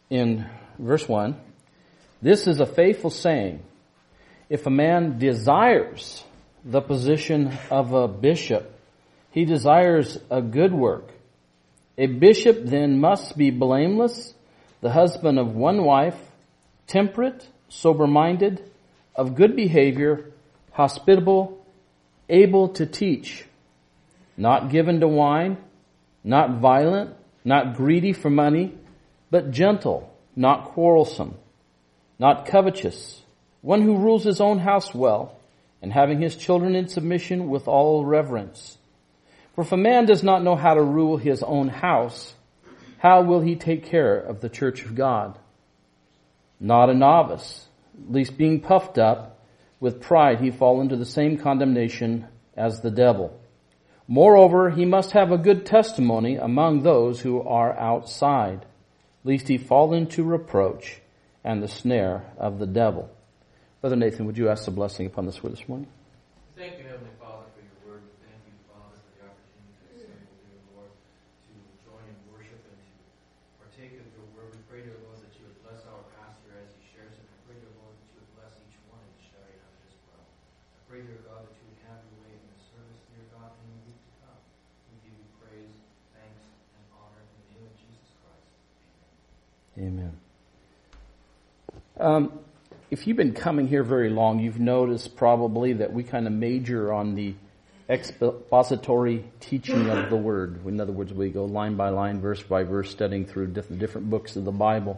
in verse 1, "This is a faithful saying. If a man desires the position of a bishop, he desires a good work. A bishop then must be blameless, the husband of one wife, temperate, sober-minded, of good behavior, hospitable, able to teach, not given to wine, not violent, not greedy for money, but gentle, not quarrelsome, not covetous, one who rules his own house well, and having his children in submission with all reverence. For if a man does not know how to rule his own house, how will he take care of the church of God? Not a novice, lest being puffed up with pride he fall into the same condemnation as the devil. Moreover, he must have a good testimony among those who are outside, lest he fall into reproach and the snare of the devil." Brother Nathan, would you ask the blessing upon this word this morning? Thank you, Heavenly Father, for your word. Thank you, Father, for the opportunity to assemble, dear Lord, to join in worship and to partake of your word. We pray, dear Lord, that you would bless our pastor as he shares it. I pray, dear Lord, that you would bless each one in sharing of it as well. I pray, dear God, that you would have your way in the service, dear God, in the week to come. We give you praise, thanks, and honor in the name of Jesus Christ. Amen. If you've been coming here very long, you've noticed probably that we kind of major on the expository teaching of the Word. In other words, we go line by line, verse by verse, studying through different books of the Bible.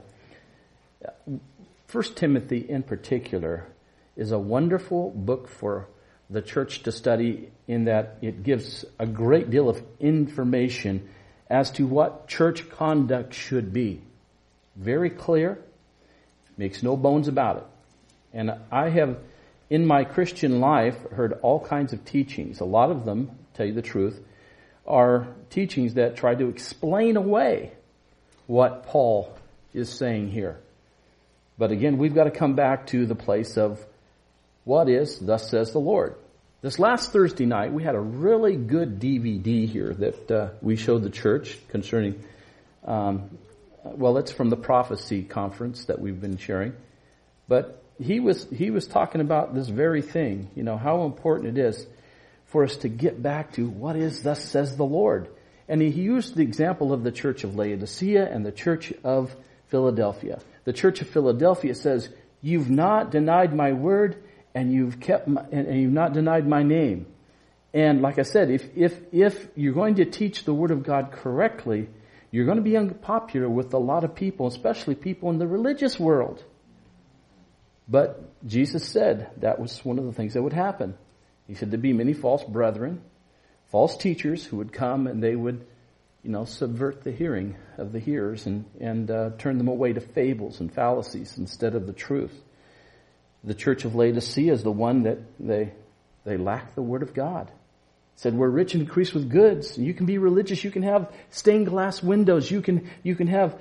1 Timothy in particular is a wonderful book for the church to study in that it gives a great deal of information as to what church conduct should be. Very clear, makes no bones about it. And I have, in my Christian life, heard all kinds of teachings. A lot of them, to tell you the truth, are teachings that try to explain away what Paul is saying here. But again, we've got to come back to the place of what is, thus says the Lord. This last Thursday night, we had a really good DVD here that we showed the church concerning, it's from the prophecy conference that we've been sharing. But he was talking about this very thing, how important it is for us to get back to what is, thus says the Lord. And he used the example of the church of Laodicea and the church of Philadelphia. The church of Philadelphia says, "You've not denied my word, and you've not denied my name." And like I said, if you're going to teach the word of God correctly, you're going to be unpopular with a lot of people, especially people in the religious world. But Jesus said that was one of the things that would happen. He said there'd be many false brethren, false teachers who would come and they would, subvert the hearing of the hearers and turn them away to fables and fallacies instead of the truth. The church of Laodicea is the one that they lack the word of God. It said we're rich and increased with goods. You can be religious. You can have stained glass windows. You can have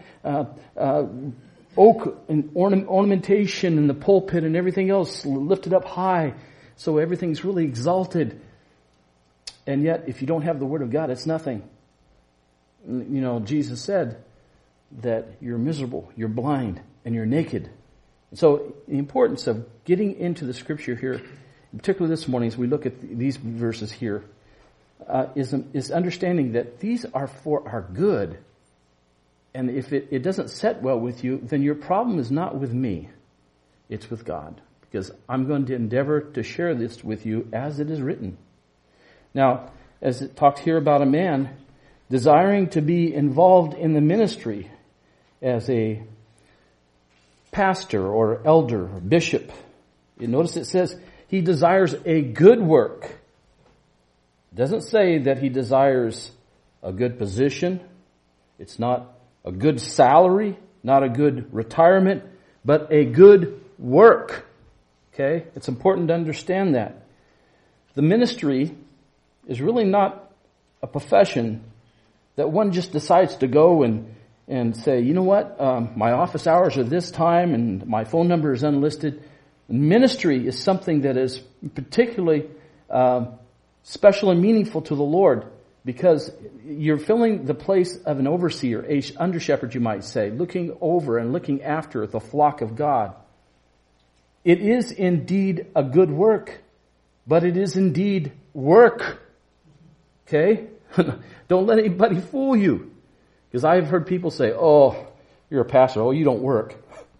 oak and ornamentation in the pulpit and everything else lifted up high, so everything's really exalted. And yet, if you don't have the Word of God, it's nothing. Jesus said that you're miserable, you're blind, and you're naked. So the importance of getting into the Scripture here, particularly this morning as we look at these verses here, is understanding that these are for our good. And if it doesn't set well with you, then your problem is not with me. It's with God. Because I'm going to endeavor to share this with you as it is written. Now, as it talks here about a man desiring to be involved in the ministry as a pastor or elder or bishop, you notice it says he desires a good work. It doesn't say that he desires a good position. It's not a good salary, not a good retirement, but a good work. Okay? It's important to understand that. The ministry is really not a profession that one just decides to go and say, you know what, my office hours are this time and my phone number is unlisted. Ministry is something that is particularly special and meaningful to the Lord. because you're filling the place of an overseer, a under shepherd, you might say, looking over and looking after the flock of God. It is indeed a good work, but it is indeed work. Okay? Don't let anybody fool you. Because I've heard people say, oh, you're a pastor. Oh, you don't work.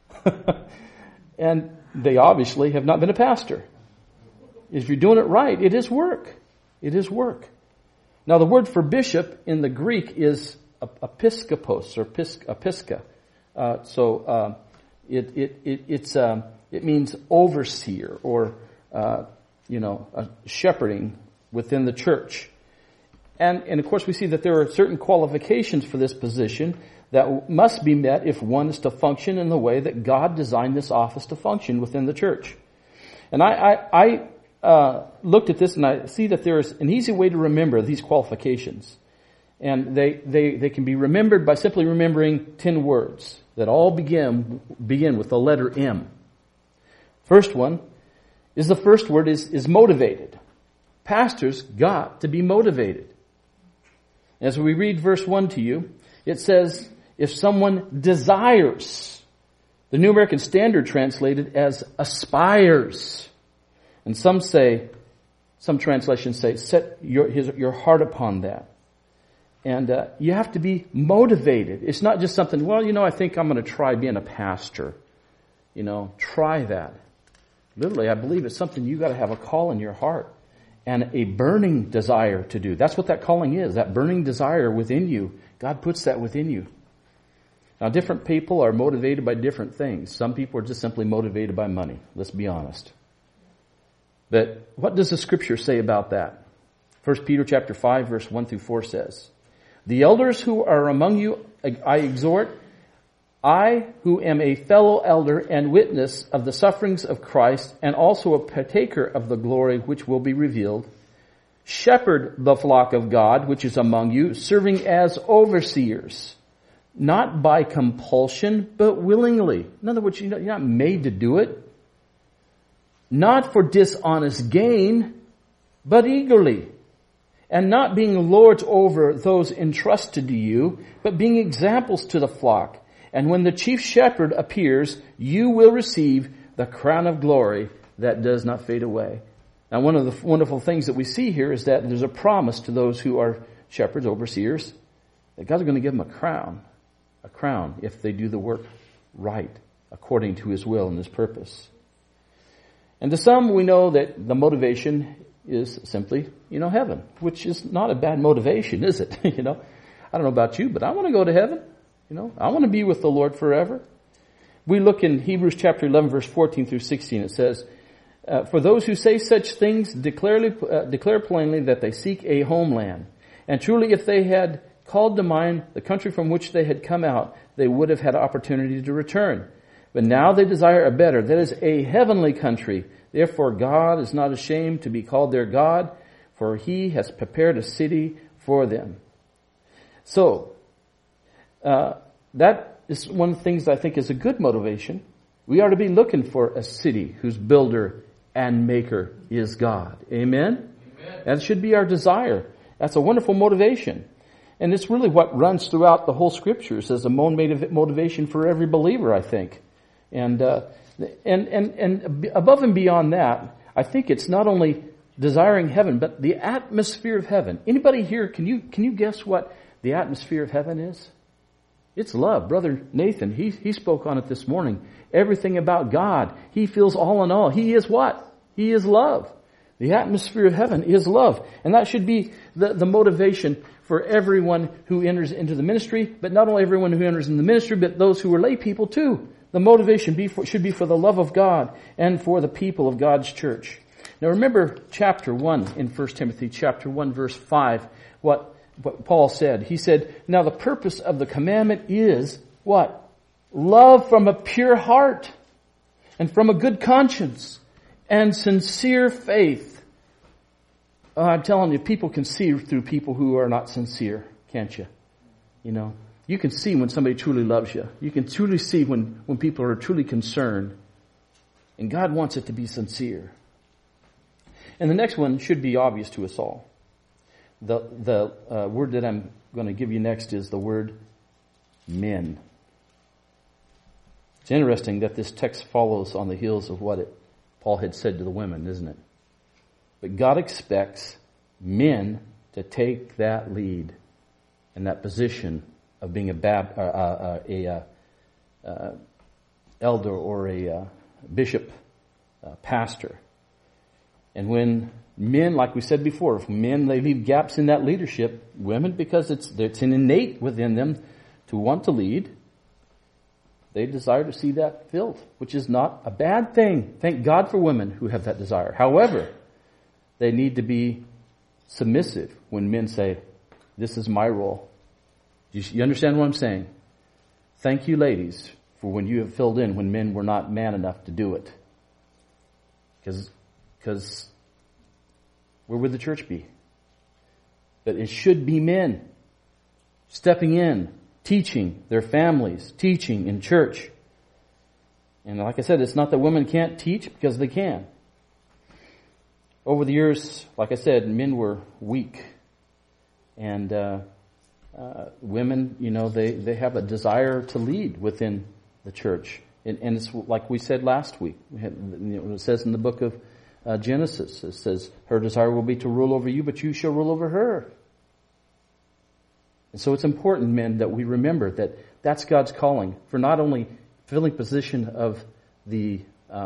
And they obviously have not been a pastor. If you're doing it right, it is work. It is work. Now, the word for bishop in the Greek is episkopos or episka. It means overseer or a shepherding within the church. And of course we see that there are certain qualifications for this position that must be met if one is to function in the way that God designed this office to function within the church. And I looked at this and I see that there's an easy way to remember these qualifications. And they can be remembered by simply remembering 10 words that all begin with the letter M. First one is the first word is motivated. Pastors got to be motivated. As we read verse 1 to you, it says, if someone desires, the New American Standard translated as aspires. And some translations say, set your heart upon that. And you have to be motivated. It's not just something, I think I'm going to try being a pastor. Try that. Literally, I believe it's something you got to have a call in your heart and a burning desire to do. That's what that calling is, that burning desire within you. God puts that within you. Now, different people are motivated by different things. Some people are just simply motivated by money. Let's be honest. But what does the Scripture say about that? 1 Peter chapter 5, verse 1 through 4 says, the elders who are among you, I exhort, I, who am a fellow elder and witness of the sufferings of Christ, and also a partaker of the glory which will be revealed, shepherd the flock of God which is among you, serving as overseers, not by compulsion, but willingly. In other words, you're not made to do it. Not for dishonest gain, but eagerly. And not being lords over those entrusted to you, but being examples to the flock. And when the chief shepherd appears, you will receive the crown of glory that does not fade away. Now, one of the wonderful things that we see here is that there's a promise to those who are shepherds, overseers, that God's going to give them a crown if they do the work right, according to His will and His purpose. And to some, we know that the motivation is simply, heaven, which is not a bad motivation, is it? I don't know about you, but I want to go to heaven. I want to be with the Lord forever. We look in Hebrews chapter 11, verse 14 through 16. It says, for those who say such things declare plainly that they seek a homeland. And truly, if they had called to mind the country from which they had come out, they would have had opportunity to return. But now they desire a better, that is a heavenly country. Therefore God is not ashamed to be called their God, for He has prepared a city for them. So, that is one of the things I think is a good motivation. We are to be looking for a city whose builder and maker is God. Amen? Amen. That should be our desire. That's a wonderful motivation. And it's really what runs throughout the whole Scriptures as a motivation for every believer, I think. And above and beyond that, I think it's not only desiring heaven, but the atmosphere of heaven. Anybody here, can you guess what the atmosphere of heaven is? It's love. Brother Nathan, he spoke on it this morning. Everything about God. He feels all in all. He is what? He is love. The atmosphere of heaven is love. And that should be the motivation for everyone who enters into the ministry, but not only everyone who enters in the ministry, but those who are lay people too. The motivation should be for the love of God and for the people of God's church. Now remember chapter 1 in 1 Timothy chapter 1 verse 5, what Paul said. He said, now the purpose of the commandment is what? Love from a pure heart and from a good conscience and sincere faith. Oh, I'm telling you, people can see through people who are not sincere, can't you? You can see when somebody truly loves you. You can truly see when people are truly concerned. And God wants it to be sincere. And the next one should be obvious to us all. The word that I'm going to give you next is the word men. It's interesting that this text follows on the heels of what Paul had said to the women, isn't it? But God expects men to take that lead and that position of being a elder or a bishop, pastor. And when men, like we said before, if men, they leave gaps in that leadership, women, because it's innate within them to want to lead, they desire to see that filled, which is not a bad thing. Thank God for women who have that desire. However, they need to be submissive when men say, this is my role. You understand what I'm saying? Thank you, ladies, for when you have filled in when men were not man enough to do it. Because where would the church be? But it should be men stepping in, teaching their families, teaching in church. And like I said, it's not that women can't teach, because they can. Over the years, like I said, men were weak. And women, they have a desire to lead within the church. And it's like we said last week. It says in the book of Genesis, it says, her desire will be to rule over you, but you shall rule over her. And so it's important, men, that we remember that that's God's calling for not only filling position of the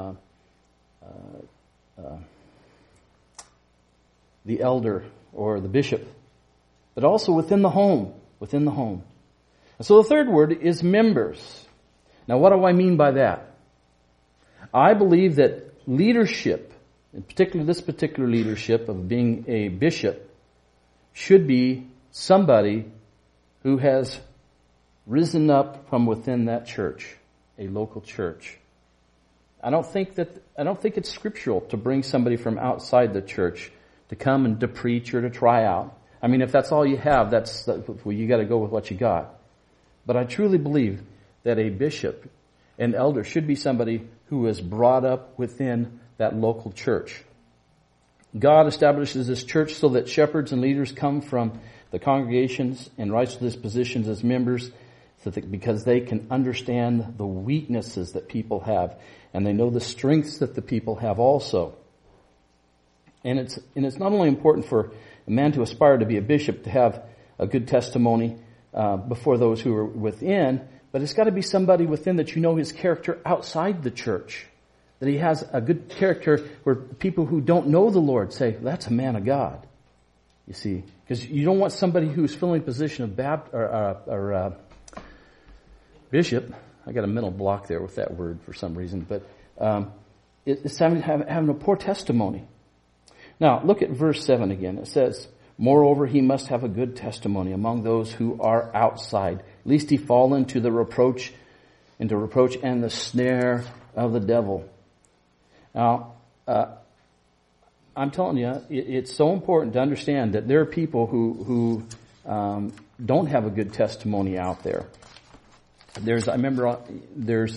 elder or the bishop, but also within the home. Within the home. And so the third word is members. Now, what do I mean by that? I believe that leadership, in particular this particular leadership of being a bishop, should be somebody who has risen up from within that church, a local church. I don't think it's scriptural to bring somebody from outside the church to come and to preach or to try out. I mean, if that's all you have, you got to go with what you got. But I truly believe that a bishop, an elder, should be somebody who is brought up within that local church. God establishes this church so that shepherds and leaders come from the congregations and rise to these positions as members, because they can understand the weaknesses that people have, and they know the strengths that the people have also. And it's not only important for a man to aspire to be a bishop, to have a good testimony before those who are within, but it's got to be somebody within that you know his character outside the church. That he has a good character where people who don't know the Lord say, that's a man of God. You see, because you don't want somebody who's filling a position of bishop. I got a mental block there with that word for some reason, but it's having a poor testimony. Now, look at verse 7 again. It says, moreover, he must have a good testimony among those who are outside, lest he fall into reproach and the snare of the devil. Now, I'm telling you, it's so important to understand that there are people who don't have a good testimony out there. I remember there's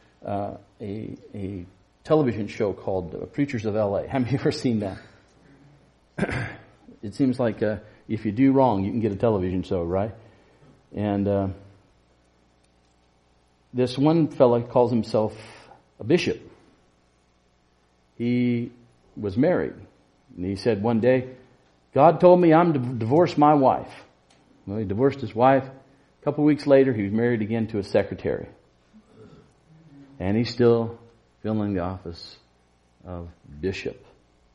a television show called Preachers of L.A. Have you ever seen that? It seems like if you do wrong, you can get a television show, right? And this one fella calls himself a bishop. He was married. And he said one day, God told me I'm to divorce my wife. Well, he divorced his wife. A couple of weeks later, he was married again to a secretary. And he's still filling the office of bishop.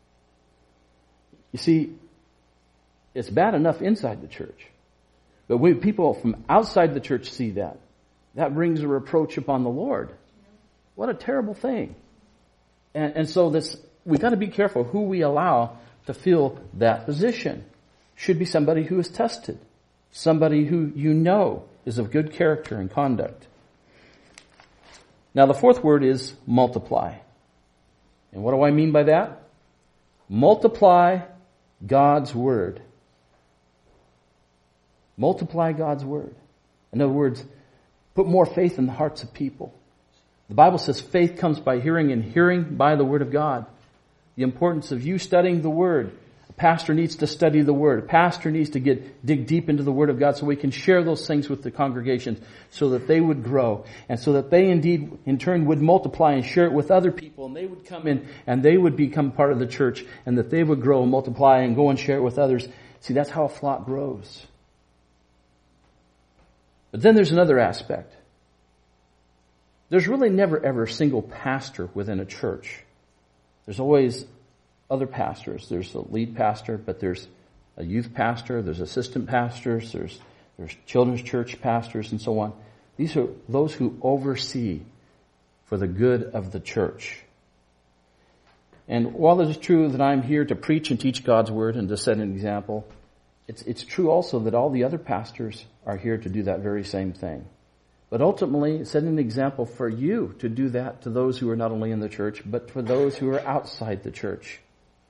You see, it's bad enough inside the church. But when people from outside the church see that, that brings a reproach upon the Lord. What a terrible thing. And so we got to be careful who we allow to fill that position. Should be somebody who is tested. Somebody who you know is of good character and conduct. Now the fourth word is multiply. And what do I mean by that? Multiply God's word. Multiply God's word. In other words, put more faith in the hearts of people. The Bible says faith comes by hearing, and hearing by the word of God. The importance of you studying the word, pastor needs to study the Word. A pastor needs to dig deep into the Word of God so we can share those things with the congregations so that they would grow and so that they indeed in turn would multiply and share it with other people, and they would come in and they would become part of the church, and that they would grow and multiply and go and share it with others. See, that's how a flock grows. But then there's another aspect. There's really never ever a single pastor within a church. There's always other pastors. There's a lead pastor, but there's a youth pastor, there's assistant pastors, there's children's church pastors, and so on. These are those who oversee for the good of the church. And while it is true that I'm here to preach and teach God's Word and to set an example, it's true also that all the other pastors are here to do that very same thing. But ultimately, setting an example for you to do that to those who are not only in the church, but for those who are outside the church.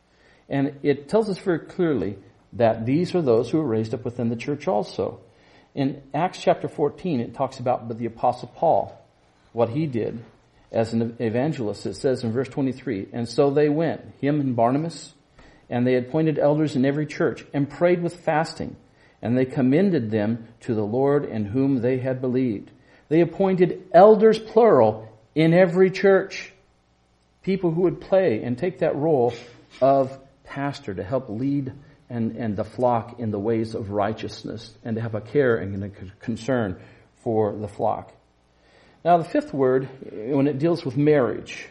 And it tells us very clearly that these are those who are raised up within the church also. In Acts chapter 14, it talks about the Apostle Paul, what he did as an evangelist. It says in verse 23, "And so they went, him and Barnabas, and they appointed elders in every church, and prayed with fasting, and they commended them to the Lord in whom they had believed." They appointed elders, plural, in every church. People who would play and take that role of pastor to help lead and the flock in the ways of righteousness, and to have a care and a concern for the flock. Now the fifth word, when it deals with marriage.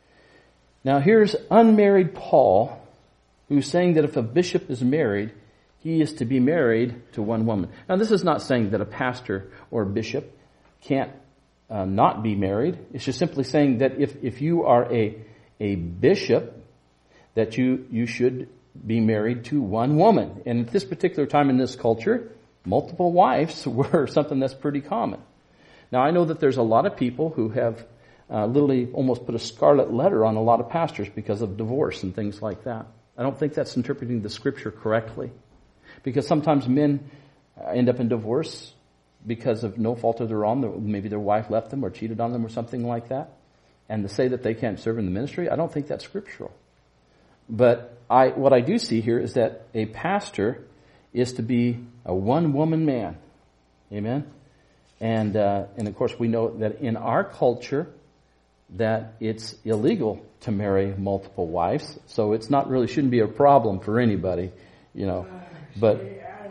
Now here's unmarried Paul, who's saying that if a bishop is married, he is to be married to one woman. Now this is not saying that a pastor or a bishop can't not be married. It's just simply saying that if you are a bishop, that you should be married to one woman. And at this particular time in this culture, multiple wives were something that's pretty common. Now I know that there's a lot of people who have literally almost put a scarlet letter on a lot of pastors because of divorce and things like that. I don't think that's interpreting the scripture correctly. Because sometimes men end up in divorce because of no fault of their own. Maybe their wife left them or cheated on them or something like that. And to say that they can't serve in the ministry, I don't think that's scriptural. But what I do see here is that a pastor is to be a one-woman man. Amen? And of course we know that in our culture that it's illegal to marry multiple wives. So it's not really, shouldn't be a problem for anybody, you know. But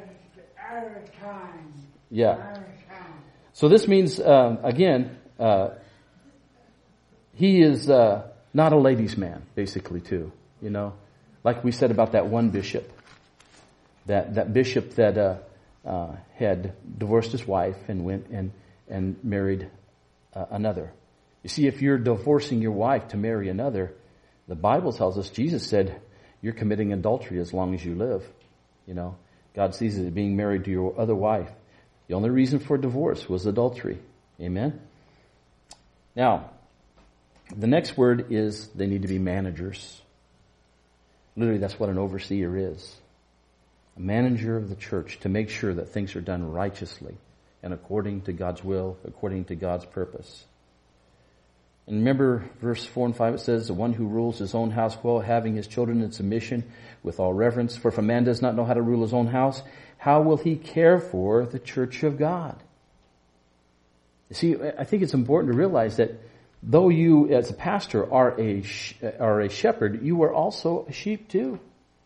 yeah. So this means, again, he is not a ladies' man, basically, too. You know, like we said about that one bishop, that bishop that had divorced his wife and went and married another. You see, if you're divorcing your wife to marry another, the Bible tells us, Jesus said, you're committing adultery as long as you live. You know, God sees it as being married to your other wife. The only reason for divorce was adultery. Amen? Now, the next word is they need to be managers. Literally, that's what an overseer is. A manager of the church to make sure that things are done righteously and according to God's will, according to God's purpose. And remember, verse 4 and 5, it says, the one who rules his own house well, having his children in submission with all reverence. For if a man does not know how to rule his own house, how will he care for the church of God? You see, I think it's important to realize that though you, as a pastor, are a shepherd, you are also a sheep too.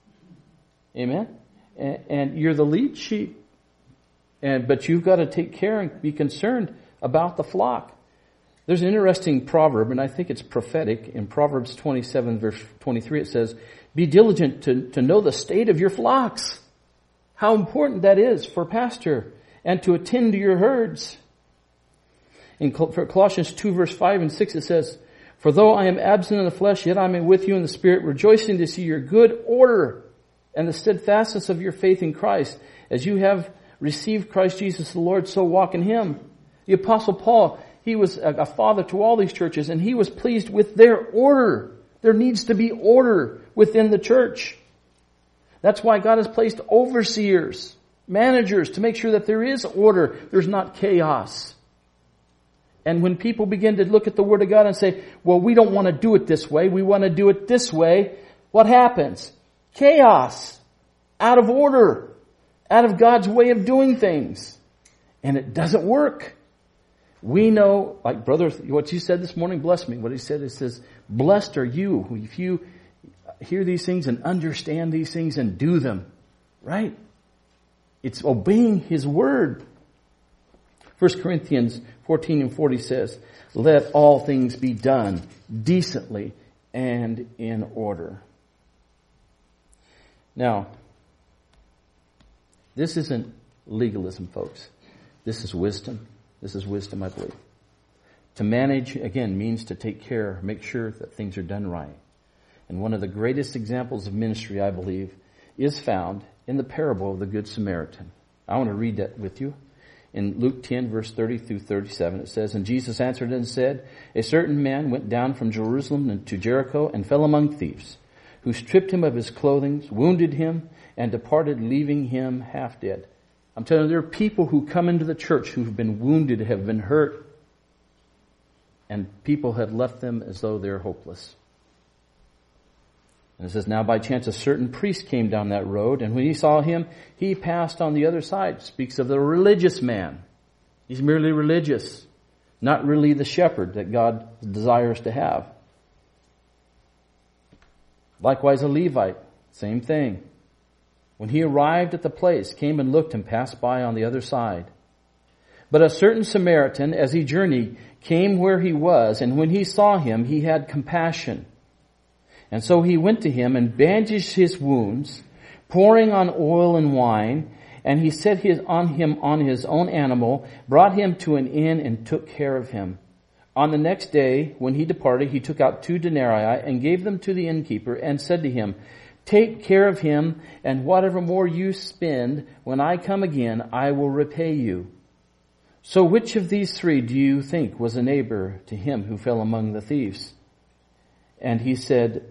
Amen? And you're the lead sheep. But you've got to take care and be concerned about the flock. There's an interesting proverb, and I think it's prophetic. In Proverbs 27, verse 23, it says, be diligent to know the state of your flocks. How important that is for a pastor, and to attend to your herds. In Colossians 2, verse 5 and 6, it says, for though I am absent in the flesh, yet I am with you in the spirit, rejoicing to see your good order and the steadfastness of your faith in Christ. As you have received Christ Jesus the Lord, so walk in him. The Apostle Paul, he was a father to all these churches, and he was pleased with their order. There needs to be order within the church. That's why God has placed overseers, managers, to make sure that there is order. There's not chaos. And when people begin to look at the Word of God and say, well, we don't want to do it this way, we want to do it this way, what happens? Chaos. out of order, out of God's way of doing things. And it doesn't work. We know, like brother, what you said this morning, bless me. What he said, it says, blessed are you if you hear these things and understand these things and do them. Right? It's obeying His word. 1 Corinthians 14:40 says, let all things be done decently and in order. Now, this isn't legalism, folks. This is wisdom. This is wisdom, I believe. To manage, again, means to take care, make sure that things are done right. And one of the greatest examples of ministry, I believe, is found in the parable of the Good Samaritan. I want to read that with you. In Luke 10, verse 30 through 37, it says, and Jesus answered and said, a certain man went down from Jerusalem to Jericho and fell among thieves, who stripped him of his clothing, wounded him, and departed, leaving him half dead. I'm telling you, there are people who come into the church who've been wounded, have been hurt, and people have left them as though they're hopeless. And it says, now by chance a certain priest came down that road, and when he saw him, he passed on the other side. Speaks of the religious man. He's merely religious, not really the shepherd that God desires to have. Likewise a Levite, same thing. When he arrived at the place, came and looked and passed by on the other side. But a certain Samaritan, as he journeyed, came where he was, and when he saw him, he had compassion. And so he went to him and bandaged his wounds, pouring on oil and wine, and he set him on his own animal, brought him to an inn, and took care of him. On the next day, when he departed, he took out 2 denarii and gave them to the innkeeper, and said to him, take care of him, and whatever more you spend, when I come again, I will repay you. So which of these 3 do you think was a neighbor to him who fell among the thieves? And he said,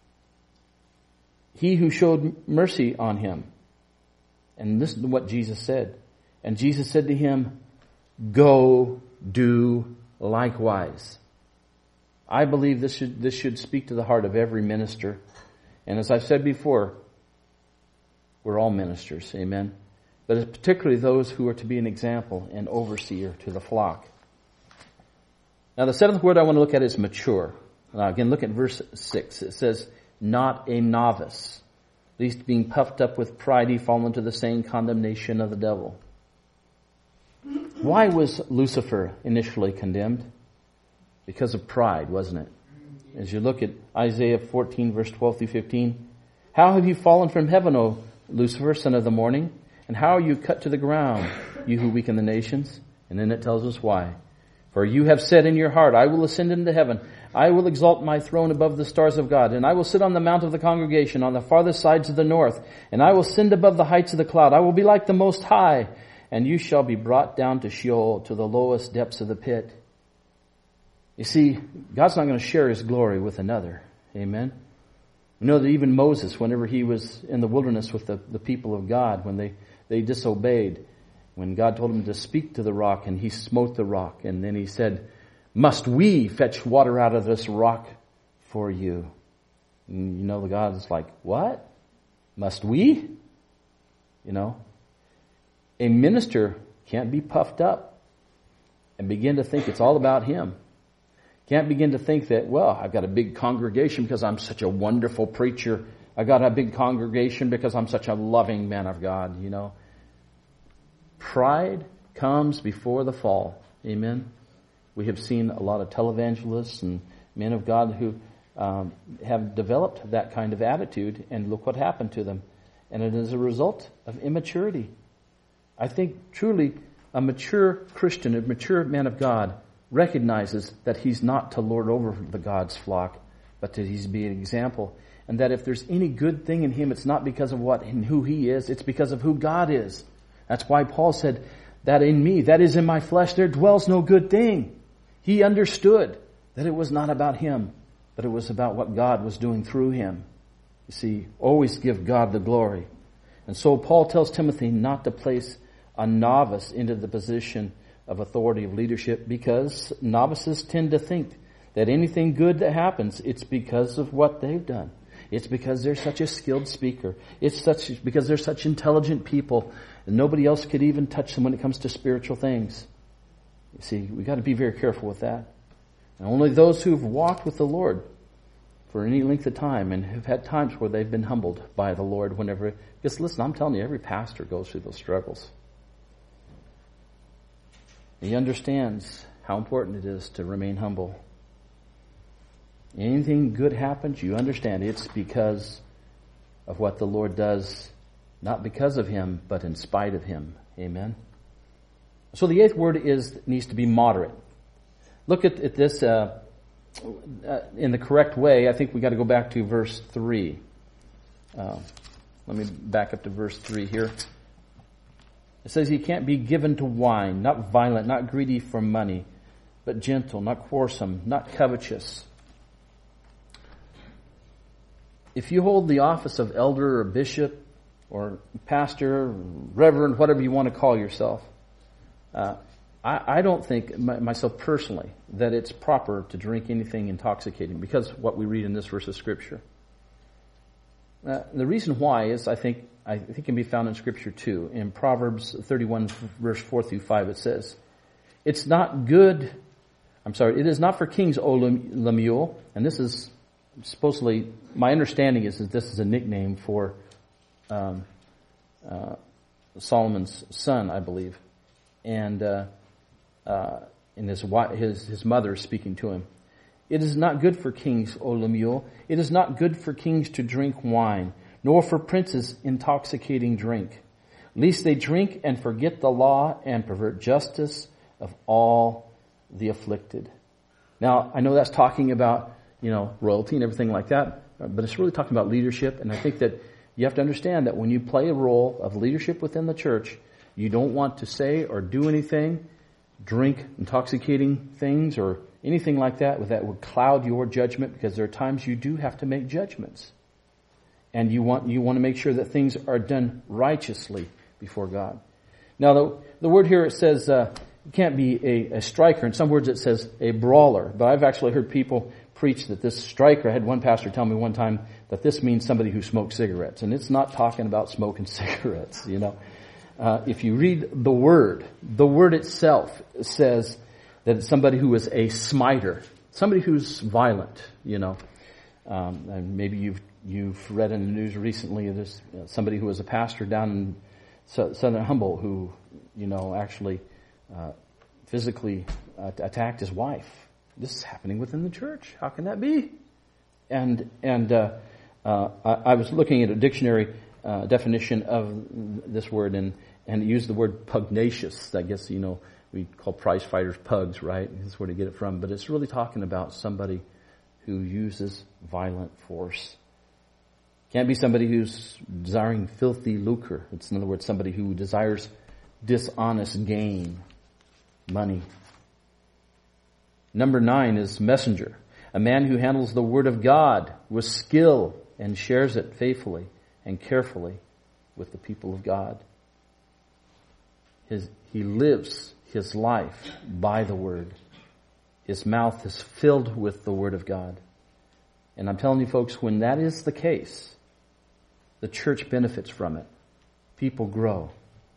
he who showed mercy on him. And listen to what Jesus said. And Jesus said to him, go do likewise. I believe this should speak to the heart of every minister. And as I've said before, we're all ministers, amen. But it's particularly those who are to be an example and overseer to the flock. Now the 7th word I want to look at is mature. Now again, look at verse 6. It says, not a novice, lest being puffed up with pride he fall into the same condemnation of the devil. Why was Lucifer initially condemned? Because of pride, wasn't it? As you look at Isaiah 14, verse 12 through 15, how have you fallen from heaven, O Lucifer, son of the morning? And how are you cut to the ground, you who weaken the nations? And then it tells us why. For you have said in your heart, I will ascend into heaven. I will exalt my throne above the stars of God. And I will sit on the mount of the congregation on the farthest sides of the north. And I will ascend above the heights of the cloud. I will be like the Most High. And you shall be brought down to Sheol, to the lowest depths of the pit. You see, God's not going to share His glory with another. Amen. We know that even Moses, whenever he was in the wilderness with the people of God, when they disobeyed, when God told him to speak to the rock, and he smote the rock, and then he said, must we fetch water out of this rock for you? And you know, the God is like, what? Must we? You know, a minister can't be puffed up and begin to think it's all about him. Can't begin to think that, well, I've got a big congregation because I'm such a wonderful preacher. I got a big congregation because I'm such a loving man of God, you know. Pride comes before the fall. Amen. We have seen a lot of televangelists and men of God who have developed that kind of attitude, and look what happened to them. And it is a result of immaturity. I think truly a mature Christian, a mature man of God, recognizes that he's not to lord over the God's flock, but that he's to be an example. And that if there's any good thing in him, it's not because of what and who he is, it's because of who God is. That's why Paul said that in me, that is in my flesh, there dwells no good thing. He understood that it was not about him, but it was about what God was doing through him. You see, always give God the glory. And so Paul tells Timothy not to place a novice into the position of authority of leadership, because novices tend to think that anything good that happens, it's because of what they've done. It's because they're such a skilled speaker. Because they're such intelligent people, and nobody else could even touch them when it comes to spiritual things. You see, we got to be very careful with that. And only those who've walked with the Lord for any length of time and have had times where they've been humbled by the Lord whenever... Because listen, I'm telling you, every pastor goes through those struggles. He understands how important it is to remain humble. Anything good happens, you understand it's because of what the Lord does, not because of Him, but in spite of Him. Amen? So the eighth word needs to be moderate. Look at this in the correct way. I think we got to go back to verse 3. Let me back up to verse 3 here. It says he can't be given to wine, not violent, not greedy for money, but gentle, not quarrelsome, not covetous. If you hold the office of elder or bishop or pastor, reverend, whatever you want to call yourself, I don't think, myself personally, that it's proper to drink anything intoxicating because of what we read in this verse of Scripture. The reason why is I think can be found in Scripture too. In Proverbs 31 verse 4 through 5 it says, it is not for kings, O Lemuel, and this is supposedly, my understanding is that this is a nickname for Solomon's son, I believe. And his mother speaking to him. It is not good for kings, O Lemuel. It is not good for kings to drink wine, nor for princes intoxicating drink, lest they drink and forget the law and pervert justice of all the afflicted. Now, I know that's talking about, royalty and everything like that, but it's really talking about leadership, and I think that you have to understand that when you play a role of leadership within the church, you don't want to say or do anything, drink intoxicating things or anything like that would cloud your judgment, because there are times you do have to make judgments. And you want to make sure that things are done righteously before God. Now, the word here, it says it can't be a striker. In some words it says a brawler. But I've actually heard people preach that this striker, I had one pastor tell me one time that this means somebody who smokes cigarettes. And it's not talking about smoking cigarettes, If you read the word itself says that it's somebody who is a smiter, somebody who's violent, And maybe you've read in the news recently there's somebody who was a pastor down in Southern Humboldt who, actually physically attacked his wife. This is happening within the church. How can that be? And I was looking at a dictionary definition of this word, and it used the word pugnacious. I guess, we call prize fighters pugs, right? That's where to get it from. But it's really talking about somebody who uses violent force. Can't be somebody who's desiring filthy lucre. It's, in other words, somebody who desires dishonest gain, money. Number 9 is messenger. A man who handles the word of God with skill and shares it faithfully and carefully with the people of God. He lives his life by the word. His mouth is filled with the word of God. And I'm telling you folks, when that is the case, the church benefits from it. People grow.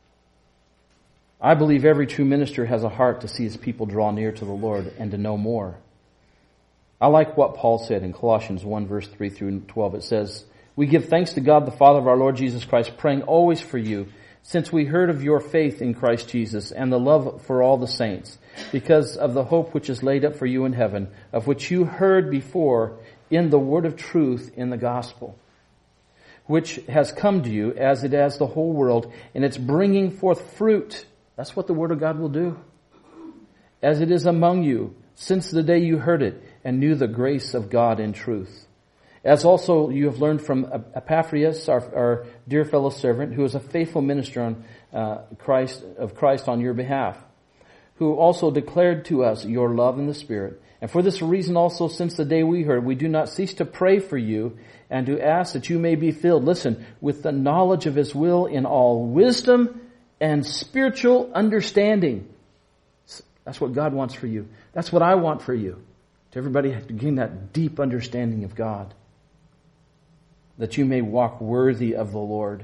I believe every true minister has a heart to see his people draw near to the Lord and to know more. I like what Paul said in Colossians 1 verse 3 through 12. It says, we give thanks to God the Father of our Lord Jesus Christ, praying always for you, since we heard of your faith in Christ Jesus and the love for all the saints, because of the hope which is laid up for you in heaven, of which you heard before in the word of truth in the gospel, which has come to you as it has the whole world, and it's bringing forth fruit. That's what the word of God will do. As it is among you, since the day you heard it and knew the grace of God in truth. As also you have learned from Epaphras, our dear fellow servant, who is a faithful minister of Christ on your behalf, who also declared to us your love in the Spirit. And for this reason also, since the day we heard, we do not cease to pray for you and to ask that you may be filled, listen, with the knowledge of His will in all wisdom and spiritual understanding. That's what God wants for you. That's what I want for you. To everybody to gain that deep understanding of God. that you may walk worthy of the Lord,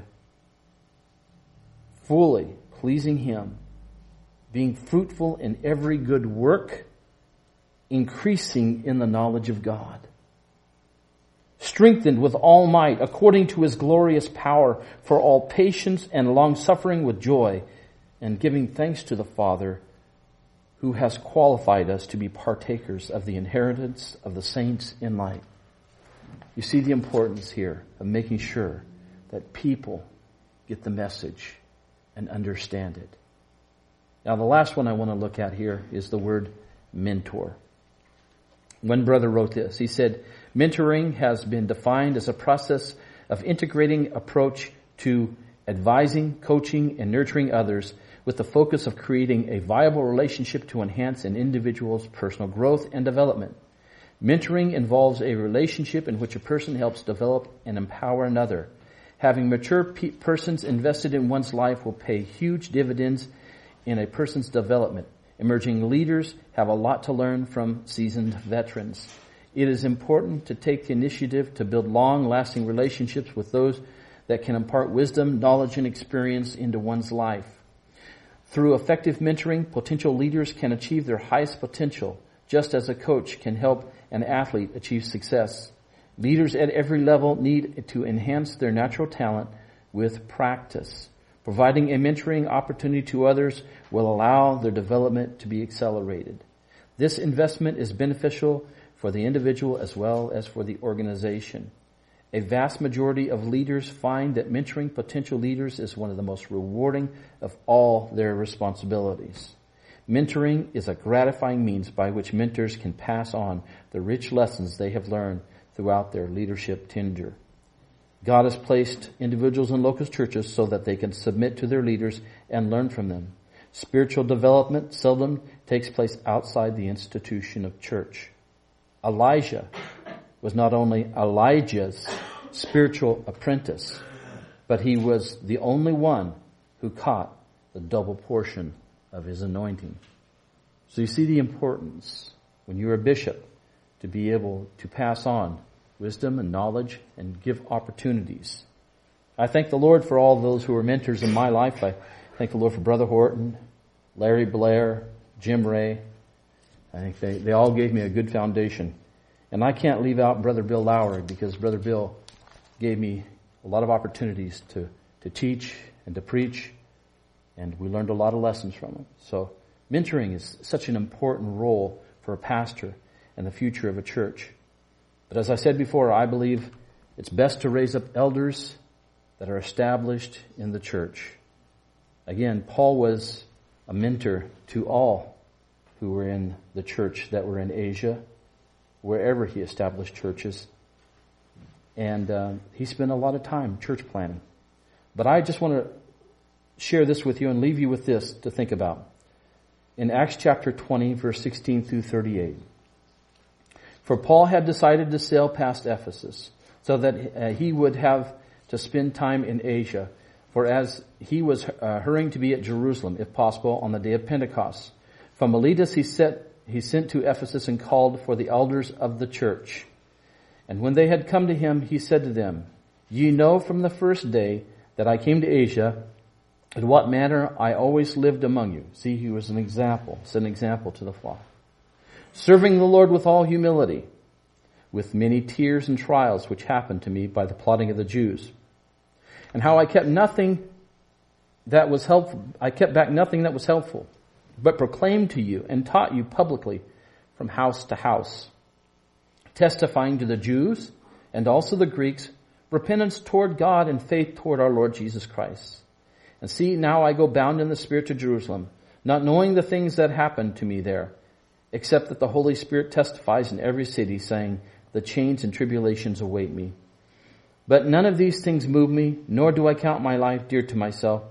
fully pleasing Him, being fruitful in every good work, increasing in the knowledge of God, strengthened with all might according to His glorious power for all patience and long-suffering with joy, and giving thanks to the Father who has qualified us to be partakers of the inheritance of the saints in light. You see the importance here of making sure that people get the message and understand it. Now, the last one I want to look at here is the word mentor. One brother wrote this. He said, mentoring has been defined as a process of integrating approach to advising, coaching, and nurturing others with the focus of creating a viable relationship to enhance an individual's personal growth and development. Mentoring involves a relationship in which a person helps develop and empower another. Having mature persons invested in one's life will pay huge dividends in a person's development. Emerging leaders have a lot to learn from seasoned veterans. It is important to take the initiative to build long-lasting relationships with those that can impart wisdom, knowledge, and experience into one's life. Through effective mentoring, potential leaders can achieve their highest potential, just as a coach can help an athlete achieve success. Leaders at every level need to enhance their natural talent with practice. Providing a mentoring opportunity to others will allow their development to be accelerated. This investment is beneficial for the individual as well as for the organization. A vast majority of leaders find that mentoring potential leaders is one of the most rewarding of all their responsibilities. Mentoring is a gratifying means by which mentors can pass on the rich lessons they have learned throughout their leadership tenure. God has placed individuals in Locust churches so that they can submit to their leaders and learn from them. Spiritual development seldom takes place outside the institution of church. Elijah was not only Elijah's spiritual apprentice, but he was the only one who caught the double portion of his anointing. So you see the importance when you're a bishop to be able to pass on wisdom and knowledge and give opportunities. I thank the Lord for all those who were mentors in my life. I thank the Lord for Brother Horton, Larry Blair, Jim Ray. I think they all gave me a good foundation. And I can't leave out Brother Bill Lowry, because Brother Bill gave me a lot of opportunities to teach and to preach, and we learned a lot of lessons from him. So mentoring is such an important role for a pastor and the future of a church. But as I said before, I believe it's best to raise up elders that are established in the church. Again, Paul was a mentor to all who were in the church that were in Asia, wherever he established churches. And he spent a lot of time church planning. But I just want to share this with you and leave you with this to think about. In Acts chapter 20, verse 16 through 38. For Paul had decided to sail past Ephesus, so that he would have to spend time in Asia, for as he was hurrying to be at Jerusalem, if possible, on the day of Pentecost. From Miletus he sent to Ephesus and called for the elders of the church. And when they had come to him, he said to them, Ye know from the first day that I came to Asia, in what manner I always lived among you. See, he was an example, set an example to the flock. Serving the Lord with all humility, with many tears and trials which happened to me by the plotting of the Jews. And how I kept nothing that was helpful. I kept back nothing that was helpful, but proclaimed to you and taught you publicly from house to house, testifying to the Jews and also the Greeks repentance toward God and faith toward our Lord Jesus Christ. And see, now I go bound in the Spirit to Jerusalem, not knowing the things that happened to me there, except that the Holy Spirit testifies in every city, saying, the chains and tribulations await me. But none of these things move me, nor do I count my life dear to myself,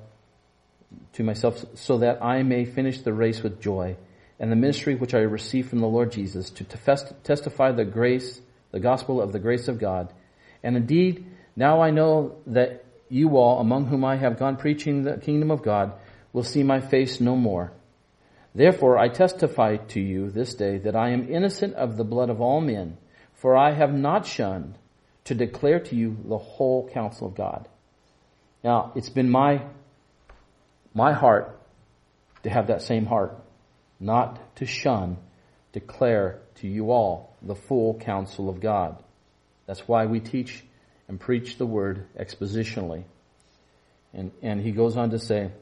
so that I may finish the race with joy, and the ministry which I received from the Lord Jesus, to testify the gospel of the grace of God. And indeed, now I know that you all, among whom I have gone preaching the kingdom of God, will see my face no more. Therefore I testify to you this day that I am innocent of the blood of all men, for I have not shunned to declare to you the whole counsel of God. Now, it's been my heart to have that same heart, not to shun, declare to you all the full counsel of God. That's why we teach and preach the word expositionally. And he goes on to say,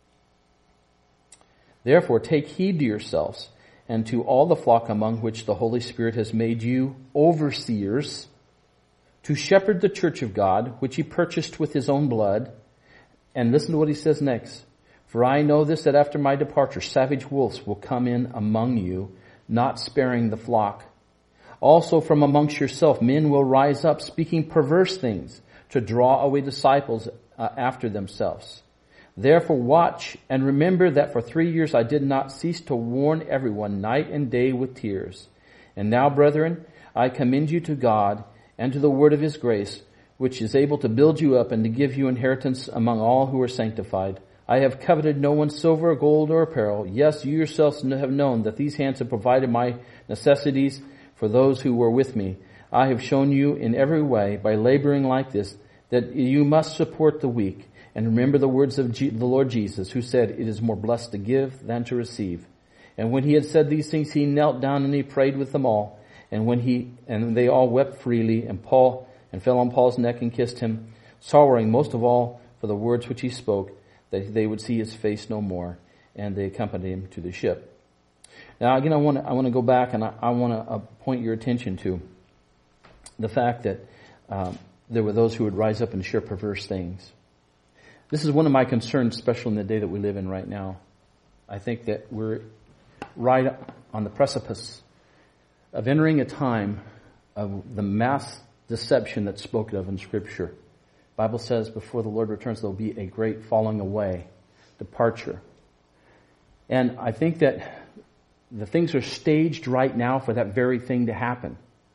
therefore take heed to yourselves and to all the flock among which the Holy Spirit has made you overseers, to shepherd the church of God, which he purchased with his own blood. And listen to what he says next. For I know this, that after my departure, savage wolves will come in among you, not sparing the flock. Also from amongst yourself, men will rise up, speaking perverse things, to draw away disciples after themselves. Therefore watch and remember that for 3 years I did not cease to warn everyone night and day with tears. And now, brethren, I commend you to God and to the word of his grace, which is able to build you up and to give you inheritance among all who are sanctified. I have coveted no one's silver or gold or apparel. Yes, you yourselves have known that these hands have provided my necessities for those who were with me. I have shown you in every way, by laboring like this, that you must support the weak. And remember the words of the Lord Jesus, who said, it is more blessed to give than to receive. And when he had said these things, he knelt down and he prayed with them all. And they all wept freely, and fell on Paul's neck and kissed him, sorrowing most of all for the words which he spoke, that they would see his face no more. And they accompanied him to the ship. Now again, I want to go back, and I want to point your attention to the fact that there were those who would rise up and share perverse things. This is one of my concerns, especially in the day that we live in right now. I think that we're right on the precipice of entering a time of the mass deception that's spoken of in Scripture. The Bible says before the Lord returns, there will be a great falling away, departure. And I think that the things are staged right now for that very thing to happen.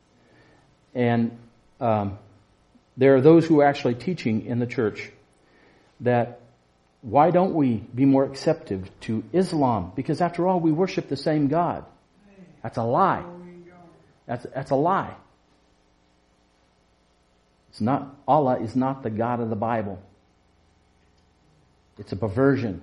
And there are those who are actually teaching in the church that why don't we be more acceptive to Islam? Because after all, we worship the same God. That's a lie. That's a lie. It's not, Allah is not the God of the Bible. It's a perversion.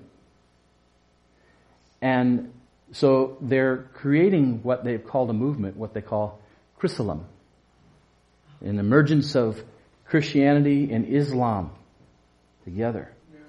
And so they're creating what they've called a movement, what they call Chrislam, an emergence of Christianity and Islam together.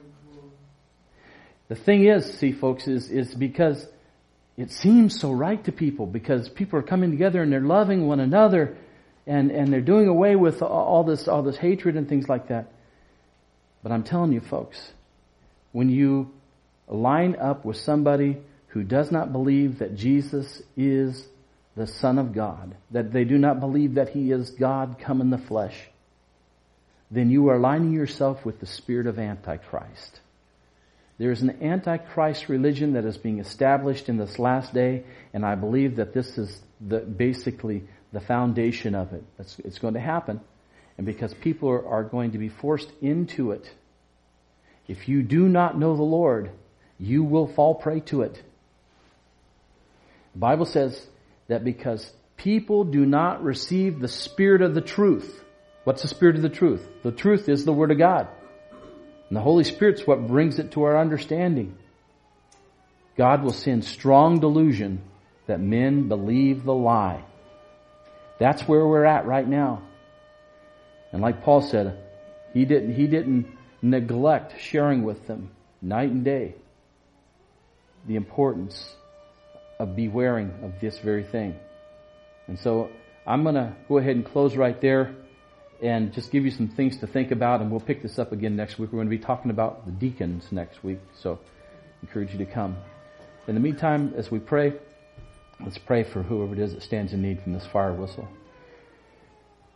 The thing is, see folks, is because it seems so right to people, because people are coming together and they're loving one another and they're doing away with all this hatred and things like that. But I'm telling you folks, when you line up with somebody who does not believe that Jesus is the Son of God, that they do not believe that he is God come in the flesh, then you are aligning yourself with the spirit of Antichrist. There is an Antichrist religion that is being established in this last day, and I believe that this is basically the foundation of it. It's going to happen, and because people are going to be forced into it. If you do not know the Lord, you will fall prey to it. The Bible says that because people do not receive the spirit of the truth. What's the spirit of the truth? The truth is the Word of God. And the Holy Spirit's what brings it to our understanding. God will send strong delusion that men believe the lie. That's where we're at right now. And like Paul said, he didn't neglect sharing with them night and day the importance of bewaring of this very thing. And so I'm going to go ahead and close right there and just give you some things to think about, and we'll pick this up again next week. We're going to be talking about the deacons next week, so I encourage you to come. In the meantime, as we pray, let's pray for whoever it is that stands in need from this fire whistle.